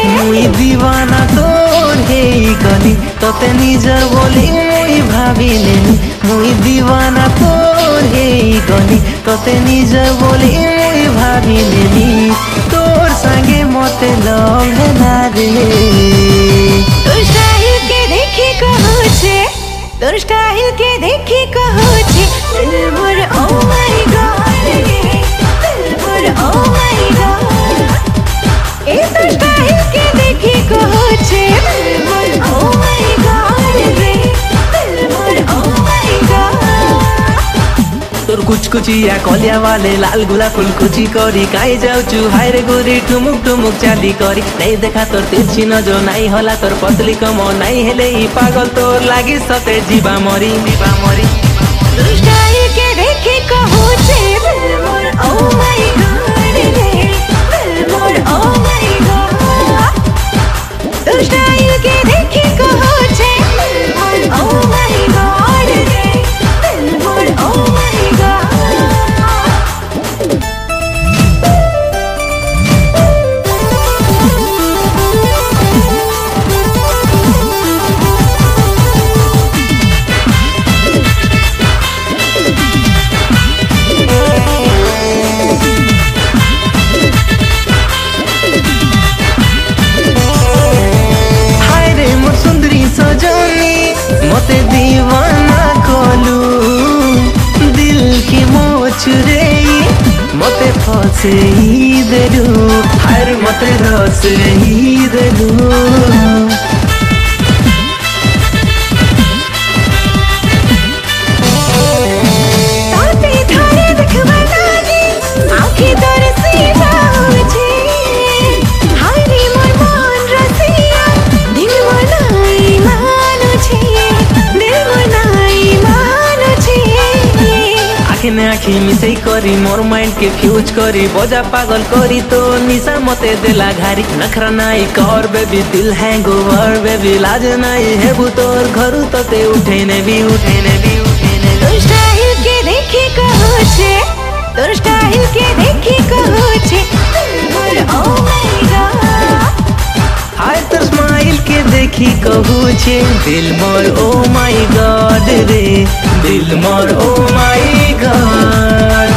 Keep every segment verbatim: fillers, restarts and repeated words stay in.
मुई दीवाना तोर हे गली तते निजर बोली मुई भाविलेनी मुई दीवाना तोर हे गली तते निजर बोली मुई भाविलेनी तोर संगे मते लगे ना रे तोर स्टाइल के देखी कहूछे तोर स्टाइल के देखी कहूछे दिल मोर ओ माय गॉड दिल मोर ओ माय गॉड ए तोर स्टाइल के देखी कहूछे दिल मोर ओ माय गॉड रे दिल मोर ओ माय गॉड तोर कुछ कुचिया कलिया वाले लाल गुला फुल कुची करी काई जाऊचु हाय रे गोरी ठुमुक ठुमुक चाली करी नहीं देखा तोर तिरछी नजर नहीं होला तोर पतली कमो नहीं हेले ई पागल तोर लागी सते जीवा मरी जीवा मरी तोर स्टाइल के देखी कहूछे दिल मोर ओ माय गॉड रे दिल मोर ओ माय गॉड तोर स्टाइल के देखी कहूछे दिल मोर ओ माय गॉड रे दिल मोर ओ माय गॉड मते दीवाना कोलू दिल की मोचुरे मते फसे ही देलू हर मते रस ही देलू आखी मिसई करी मोर माइंड के फ्यूज करी बजा पागल करी तो निशा मते देला घारी नखरा नाई कर बेबी दिल हैंगओवर बेबी लाज नाई है तोर घरु तते उठे ने भी उठे ने भी उठे ने तोर स्टाइल के देखी कहूछे तोर स्टाइल के देखी कहूछे दिल मोर ओ माय गॉड हाय तोर स्माइल के देखी कहूछे दिल मोर ओ माय गॉड रे दिल मोर ओ माय गॉड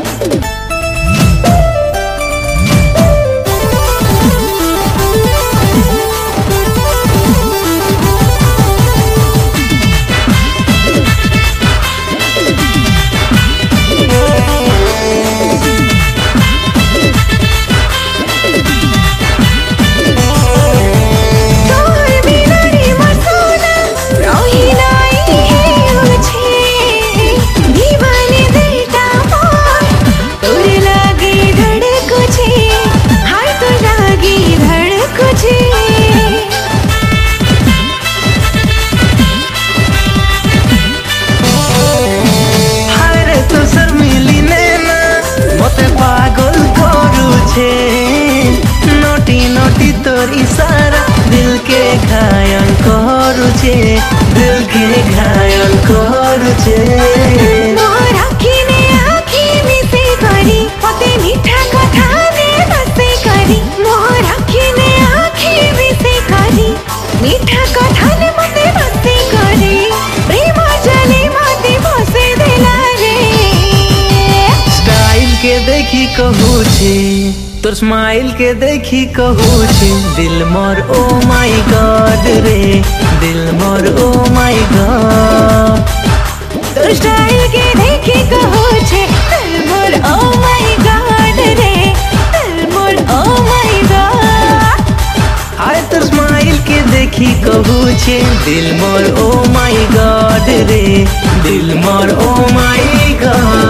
नोटी नोटी तोर इशारा दिल के घायल करुछे दिल के घायल करुछे मोर आँखी ने आँखी मिसे करी मते मीठा कथा ने बसे करी मोर आँखी ने आँखी मिसे करी मीठा कथा ने मते बसे करी प्रेम जले मते बसे देला रे स्टाइल के देखी कहूछे तोर स्माइल के देखी कहूछे दिल मोर ओ माय गॉड रे दिल मोर ओ माय गॉड तोर स्टाइल के देखी कहूछे दिल मोर ओ माय गॉड रे दिल मोर ओ माय गॉड हाय तोर स्माइल के देखी कहूछे दिल मोर ओ माय गॉड रे दिल मोर ओ माय गॉड।